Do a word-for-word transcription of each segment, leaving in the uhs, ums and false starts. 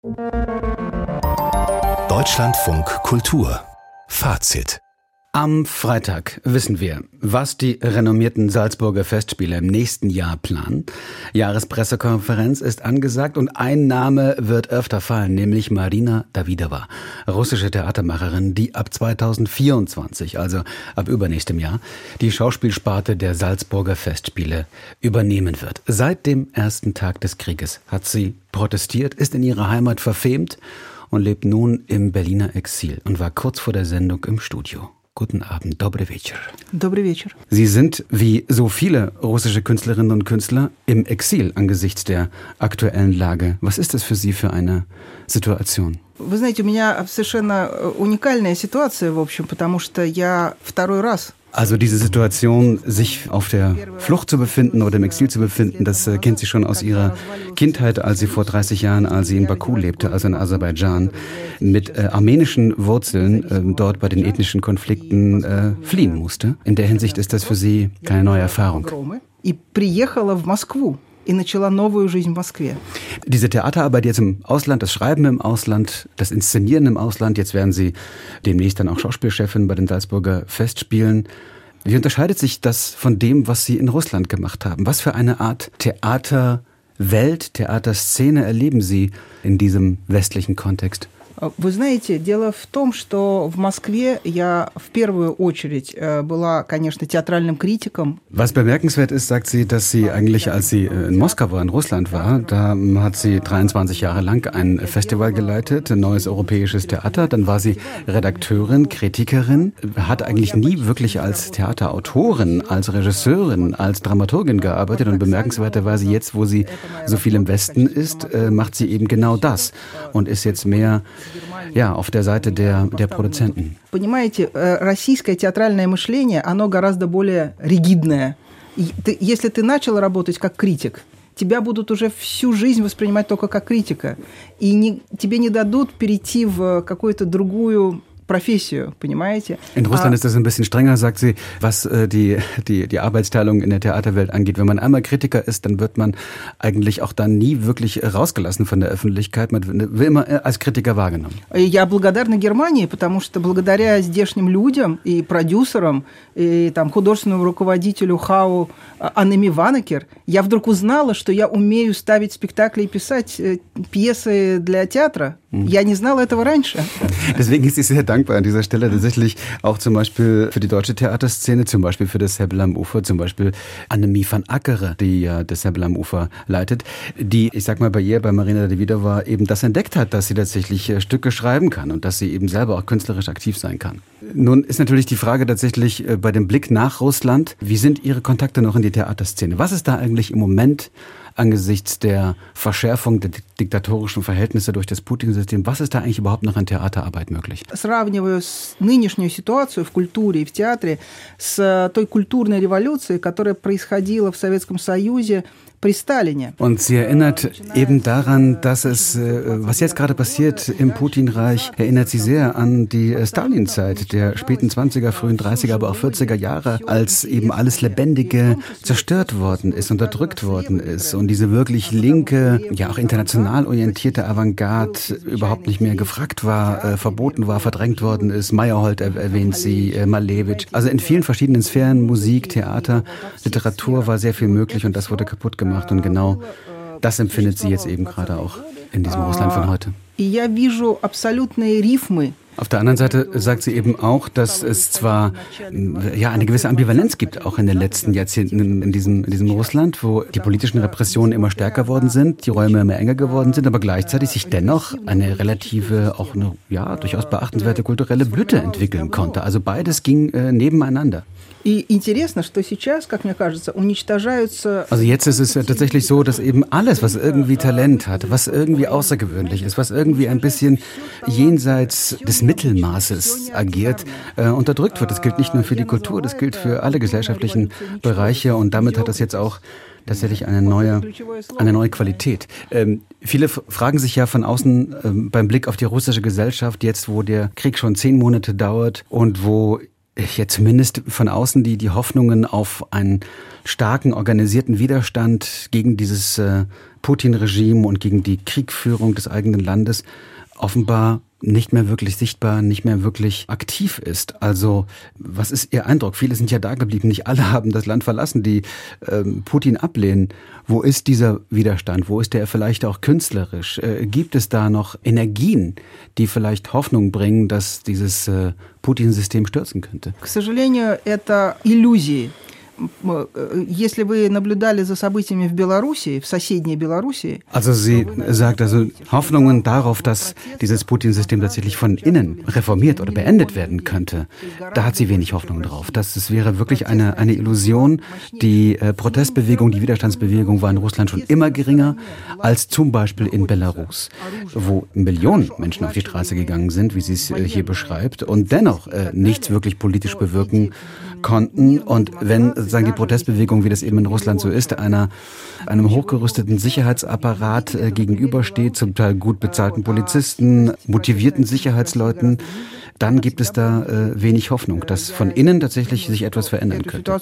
Deutschlandfunk Kultur. Fazit. Am Freitag wissen wir, was die renommierten Salzburger Festspiele im nächsten Jahr planen. Jahrespressekonferenz ist angesagt und ein Name wird öfter fallen, nämlich Marina Davidova, russische Theatermacherin, die ab zweitausendvierundzwanzig, also ab übernächstem Jahr, die Schauspielsparte der Salzburger Festspiele übernehmen wird. Seit dem ersten Tag des Krieges hat sie protestiert, ist in ihrer Heimat verfemt und lebt nun im Berliner Exil und war kurz vor der Sendung im Studio. Guten Abend, добрый вечер. Добрый вечер. Sie sind, wie so viele russische Künstlerinnen und Künstler, im Exil angesichts der aktuellen Lage. Was ist das für Sie für eine Situation? Вы знаете, у меня совершенно уникальная ситуация, в общем, потому что я второй раз. Also diese Situation, sich auf der Flucht zu befinden oder im Exil zu befinden, das äh, kennt sie schon aus ihrer Kindheit, als sie vor dreißig Jahren, als sie in Baku lebte, also in Aserbaidschan, mit äh, armenischen Wurzeln äh, dort bei den ethnischen Konflikten äh, fliehen musste. In der Hinsicht ist das für sie keine neue Erfahrung. И приехала в Москву. И начала новую жизнь в Москве. Diese Theaterarbeit jetzt im Ausland, das Schreiben im Ausland, das Inszenieren im Ausland, jetzt werden Sie demnächst dann auch Schauspielchefin bei den Salzburger Festspielen. Wie unterscheidet sich das von dem, was Sie in Russland gemacht haben? Was für eine Art Theaterwelt, Theaterszene erleben Sie in diesem westlichen Kontext? Вы знаете, дело в том, что в Москве я в первую очередь была, конечно, театральным критиком. Was bemerkenswert ist, sagt sie, dass sie eigentlich, als sie in Moskau war, in Russland war, da hat sie dreiundzwanzig Jahre lang ein Festival geleitet, ein neues europäisches Theater. Dann war sie Redakteurin, Kritikerin, hat eigentlich nie wirklich als Theaterautorin, als Regisseurin, als Dramaturgin gearbeitet. Und bemerkenswerterweise jetzt, wo sie so viel im Westen ist, macht sie eben genau das und ist jetzt mehr ja, auf der Seite der, der Produzenten. Понимаете, российское театральное мышление, оно гораздо более ригидное. Если ты начал работать как критик, тебя будут уже всю жизнь воспринимать только как критика. И не, тебе не дадут перейти в какую-то другую Professio, понимаете? In Russland ist das ein bisschen strenger, sagt sie, was äh, die, die, die Arbeitsteilung in der Theaterwelt angeht. Wenn man einmal Kritiker ist, dann wird man eigentlich auch dann nie wirklich rausgelassen von der Öffentlichkeit. Man wird immer als Kritiker wahrgenommen. Я благодарна Германии, потому что благодаря здешним людям и продюсерам, и там, художественному руководителю Хау Аннеми Ванекер, я вдруг узнала, что я умею ставить спектакли и писать пьесы для театра. Я не знала этого раньше. Deswegen ist sie sehr dankbar an dieser Stelle tatsächlich auch zum Beispiel für die deutsche Theaterszene, zum Beispiel für das Hebbel am Ufer, zum Beispiel Annemie van Ackere, die ja das Hebbel am Ufer leitet, die, ich sag mal, bei ihr, bei Marina Davidova eben das entdeckt hat, dass sie tatsächlich Stücke schreiben kann und dass sie eben selber auch künstlerisch aktiv sein kann. Nun ist natürlich die Frage tatsächlich bei dem Blick nach Russland, wie sind Ihre Kontakte noch in die Theaterszene? Was ist da eigentlich im Moment angesichts der Verschärfung der diktatorischen Verhältnisse durch das Putin-System, was ist da eigentlich überhaupt noch an Theaterarbeit möglich? Сравниваю с нынешнюю ситуацию в культуре и в театре с той культурной революцией, которая происходила в Советском Союзе при Сталине. Und sie erinnert eben daran, dass es, was jetzt gerade passiert im Putin-Reich, erinnert sie sehr an die Stalin-Zeit der späten zwanziger, frühen dreißiger, aber auch vierziger Jahre, als eben alles Lebendige zerstört worden ist, unterdrückt worden ist und diese wirklich linke, ja auch international orientierte Avantgarde überhaupt nicht mehr gefragt war, äh, verboten war, verdrängt worden ist. Meyerhold erwähnt sie, äh, Malevich. Also in vielen verschiedenen Sphären, Musik, Theater, Literatur war sehr viel möglich und das wurde kaputt gemacht. Und genau das empfindet sie jetzt eben gerade auch in diesem Russland von heute. Auf der anderen Seite sagt sie eben auch, dass es zwar ja eine gewisse Ambivalenz gibt, auch in den letzten Jahrzehnten in diesem, in diesem Russland, wo die politischen Repressionen immer stärker worden sind, die Räume immer enger geworden sind, aber gleichzeitig sich dennoch eine relative, auch eine ja durchaus beachtenswerte kulturelle Blüte entwickeln konnte. Also beides ging äh, nebeneinander. Also jetzt ist es ja tatsächlich so, dass eben alles, was irgendwie Talent hat, was irgendwie außergewöhnlich ist, was irgendwie ein bisschen jenseits des Mittelmaßes agiert, äh, unterdrückt wird. Das gilt nicht nur für die Kultur, das gilt für alle gesellschaftlichen Bereiche und damit hat das jetzt auch tatsächlich eine neue, eine neue Qualität. Ähm, viele f- fragen sich ja von außen ähm, beim Blick auf die russische Gesellschaft, jetzt wo der Krieg schon zehn Monate dauert und wo ja zumindest von außen die, die Hoffnungen auf einen starken, organisierten Widerstand gegen dieses äh, Putin-Regime und gegen die Kriegführung des eigenen Landes offenbar nicht mehr wirklich sichtbar, nicht mehr wirklich aktiv ist. Also was ist Ihr Eindruck? Viele sind ja da geblieben, nicht alle haben das Land verlassen, die ähm, Putin ablehnen. Wo ist dieser Widerstand? Wo ist der vielleicht auch künstlerisch? Äh, gibt es da noch Energien, die vielleicht Hoffnung bringen, dass dieses äh, Putin-System stürzen könnte? К сожалению, это иллюзии. Если вы наблюдали за событиями в Белоруссии, в соседней Белоруссии. Also sie sagt also Hoffnungen darauf, dass dieses Putin-System tatsächlich von innen reformiert oder beendet werden könnte. Da hat sie wenig Hoffnung drauf. Das, das wäre wirklich eine, eine Illusion. Die äh, Protestbewegung, die Widerstandsbewegung war in Russland schon immer geringer als zum Beispiel in Belarus, wo Millionen Menschen auf die Straße gegangen sind, wie sie es äh, hier beschreibt, und dennoch äh, nichts wirklich politisch bewirken konnten. Und wenn sozusagen die Protestbewegung, wie das eben in Russland so ist, einer, einem hochgerüsteten Sicherheitsapparat äh, gegenübersteht, zum Teil gut bezahlten Polizisten, motivierten Sicherheitsleuten, dann gibt es da äh, wenig Hoffnung, dass von innen tatsächlich sich etwas verändern könnte.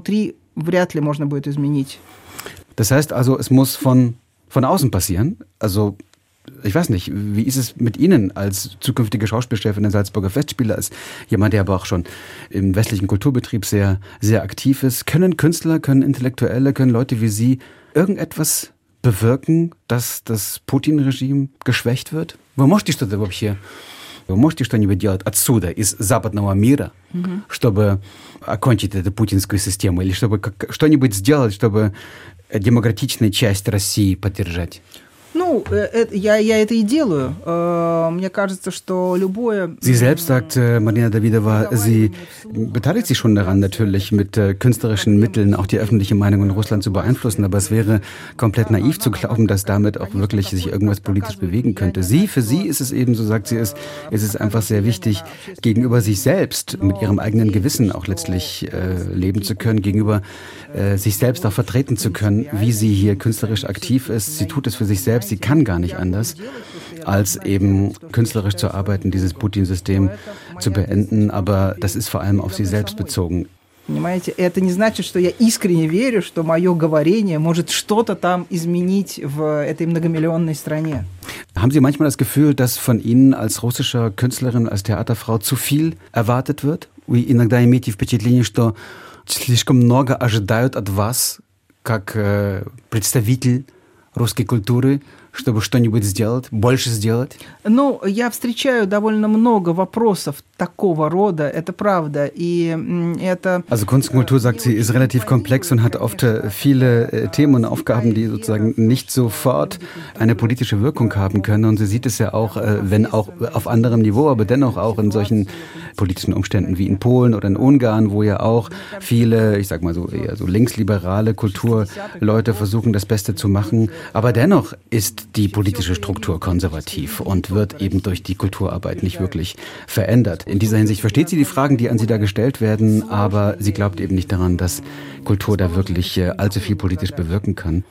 Das heißt also, es muss von, von außen passieren. Also ich weiß nicht, wie ist es mit Ihnen als zukünftige Schauspielchefin der Salzburger Festspiele, als jemand, der aber auch schon im westlichen Kulturbetrieb sehr, sehr aktiv ist? Können Künstler, können Intellektuelle, können Leute wie Sie irgendetwas bewirken, dass das Putin-Regime geschwächt wird? Вы можете что-то вообще, вы можете что-нибудь делать отсюда, из западного мира, mm-hmm. чтобы окончить эту путинскую систему, или чтобы что-нибудь сделать, чтобы демократичную часть России поддержать? Ну, это, я, я это и делаю. Мне кажется, что любое... Sie selbst sagt, Marina Davidova, sie beteiligt sich schon daran, natürlich mit künstlerischen Mitteln auch die öffentliche Meinung in Russland zu beeinflussen, aber es wäre komplett naiv zu glauben, dass damit auch wirklich sich irgendwas politisch bewegen könnte. Sie, für sie ist es eben, so sagt sie es, ist es einfach sehr wichtig, gegenüber sich selbst, mit ihrem eigenen Gewissen auch letztlich äh, leben zu können, gegenüber äh, sich selbst auch vertreten zu können, wie sie hier künstlerisch aktiv ist. Sie tut es für sich selbst. Sie kann gar nicht anders, als eben künstlerisch zu arbeiten, dieses Putin-System zu beenden. Aber das ist vor allem auf sie selbst bezogen. Понимаете, это не значит, что я искренне верю, что мое говорение может что-то там изменить в этой многомиллионной стране. Haben Sie manchmal das Gefühl, dass von Ihnen als russischer Künstlerin, als Theaterfrau zu viel erwartet wird? Вы иногда имеете впечатление, что слишком много ожидают от вас, как представитель русской культуры, чтобы что-нибудь сделать, больше сделать? Ну, я встречаю довольно много вопросов такого рода, это правда. И это... Also Kunst und Kultur, sagt sie, ist relativ komplex und hat oft viele Themen und Aufgaben, die sozusagen nicht sofort eine politische Wirkung haben können. Und sie sieht es ja auch, wenn auch auf anderem Niveau, aber dennoch auch in solchen politischen Umständen wie in Polen oder in Ungarn, wo ja auch viele, ich sag mal so eher so linksliberale Kulturleute versuchen, das Beste zu machen. Aber dennoch ist die politische Struktur konservativ und wird eben durch die Kulturarbeit nicht wirklich verändert. In dieser Hinsicht versteht sie die Fragen, die an sie da gestellt werden, aber sie glaubt eben nicht daran, dass Kultur da wirklich allzu viel politisch bewirken kann.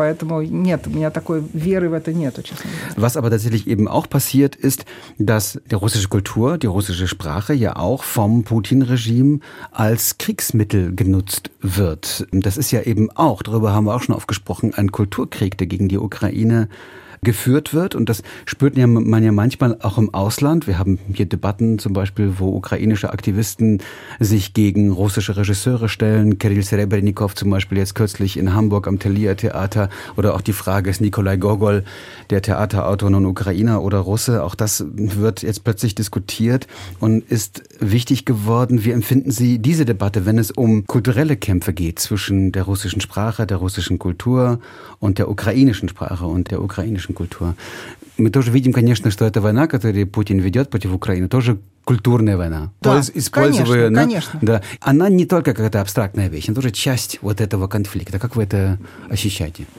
Was aber tatsächlich eben auch passiert, ist, dass die russische Kultur, die russische Sprache ja auch vom Putin-Regime als Kriegsmittel genutzt wird. Das ist ja eben auch, darüber haben wir auch schon oft gesprochen, ein Kulturkrieg, der gegen die Ukraine geführt wird. Und das spürt man ja manchmal auch im Ausland. Wir haben hier Debatten zum Beispiel, wo ukrainische Aktivisten sich gegen russische Regisseure stellen. Kirill Serebrennikov zum Beispiel jetzt kürzlich in Hamburg am Thalia Theater. Oder auch die Frage, ist Nikolai Gogol der Theaterautor nun Ukrainer oder Russe? Auch das wird jetzt plötzlich diskutiert und ist wichtig geworden. Wie empfinden Sie diese Debatte, wenn es um kulturelle Kämpfe geht zwischen der russischen Sprache, der russischen Kultur und der ukrainischen Sprache und der ukrainischen культура. Мы тоже видим, конечно, что эта война, которую Путин ведет против Украины, тоже культурная война. Да, используя, конечно, конечно. Да, она не только какая-то абстрактная вещь, она тоже часть вот этого конфликта. Как вы это ощущаете?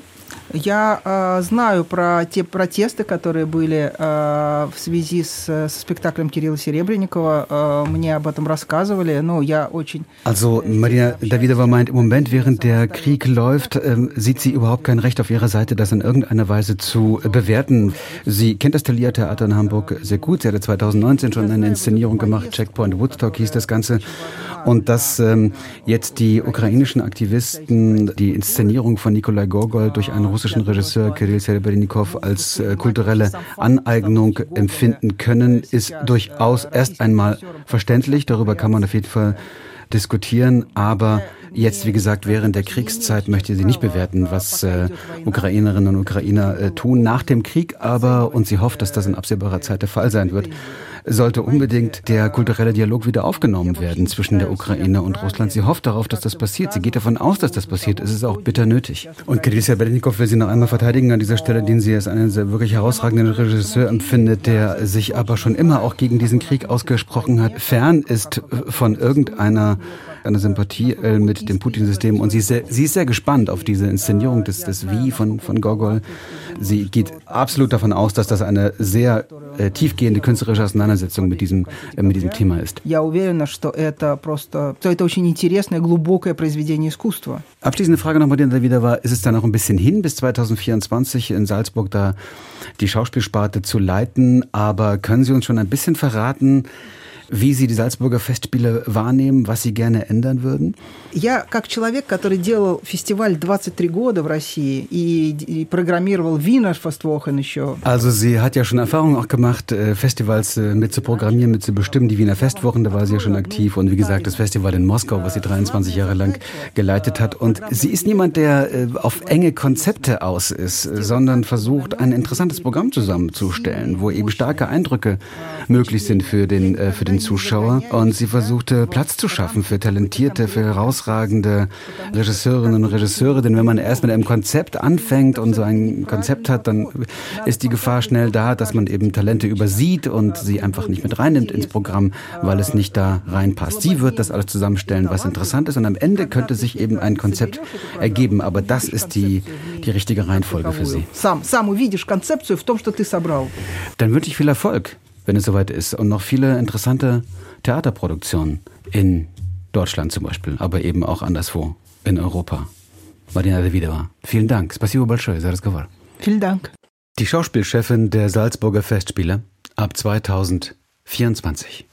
Я э, знаю про те протесты, которые были э, в связи с, со спектаклем Кирилла Серебренникова. Äh, мне об этом рассказывали. Ну, я очень... Also Marina Davidova meint, im Moment, während der Krieg läuft, äh, sieht sie überhaupt kein Recht auf ihrer Seite, das in irgendeiner Weise zu bewerten. Sie kennt das Thalia Theater in Hamburg sehr gut. Sie hatte zweitausendneunzehn schon eine Inszenierung gemacht. Checkpoint Woodstock hieß das Ganze. Und dass ähm, jetzt die ukrainischen Aktivisten die Inszenierung von Nikolai Gogol durch einen russischen Regisseur Kirill Serebrennikov als äh, kulturelle Aneignung empfinden können, ist durchaus erst einmal verständlich. Darüber kann man auf jeden Fall diskutieren, aber jetzt, wie gesagt, während der Kriegszeit möchte sie nicht bewerten, was äh, Ukrainerinnen und Ukrainer äh, tun nach dem Krieg, aber, und sie hofft, dass das in absehbarer Zeit der Fall sein wird, sollte unbedingt der kulturelle Dialog wieder aufgenommen werden zwischen der Ukraine und Russland. Sie hofft darauf, dass das passiert. Sie geht davon aus, dass das passiert. Es ist auch bitter nötig. Und Kirill Serebrennikov will sie noch einmal verteidigen an dieser Stelle, den sie als einen sehr wirklich herausragenden Regisseur empfindet, der sich aber schon immer auch gegen diesen Krieg ausgesprochen hat, fern ist von irgendeiner eine Sympathie äh, mit dem Putin-System und sie ist, sehr, sie ist sehr gespannt auf diese Inszenierung des, des Wie von, von Gogol. Sie geht absolut davon aus, dass das eine sehr äh, tiefgehende künstlerische Auseinandersetzung mit diesem, äh, mit diesem Thema ist. Я уверена, что это просто, что это очень интересное, глубокое произведение искусства. Abschließende Frage noch, Marina Davidova, ist es dann noch ein bisschen hin bis zweitausendvierundzwanzig in Salzburg da die Schauspielsparte zu leiten, aber können Sie uns schon ein bisschen verraten, wie Sie die Salzburger Festspiele wahrnehmen, was Sie gerne ändern würden? Я, как человек, который делал фестиваль двадцать три года в России и, и программировал Wiener Festwochen еще. Also sie hat ja schon Erfahrungen auch gemacht, Festivals mit zu programmieren, mit zu bestimmen, die Wiener Festwochen, da war sie ja schon aktiv und wie gesagt das Festival in Moskau, was sie dreiundzwanzig Jahre lang geleitet hat. Und sie ist niemand, der auf enge Konzepte aus ist, sondern versucht, ein interessantes Programm zusammenzustellen, wo eben starke Eindrücke möglich sind für den, für den Zuschauer. Und sie versuchte Platz zu schaffen für talentierte, für herausragende Regisseurinnen und Regisseure, denn wenn man erst mit einem Konzept anfängt und so ein Konzept hat, dann ist die Gefahr schnell da, dass man eben Talente übersieht und sie einfach nicht mit reinnimmt ins Programm, weil es nicht da reinpasst. Sie wird das alles zusammenstellen, was interessant ist und am Ende könnte sich eben ein Konzept ergeben, aber das ist die, die richtige Reihenfolge für sie. Dann wünsche ich viel Erfolg, wenn es soweit ist und noch viele interessante Theaterproduktionen in Deutschland zum Beispiel, aber eben auch anderswo in Europa. Marina Davidova, vielen Dank. Спасибо большое за разговор. Vielen Dank. Die Schauspielchefin der Salzburger Festspiele ab zweitausendvierundzwanzig.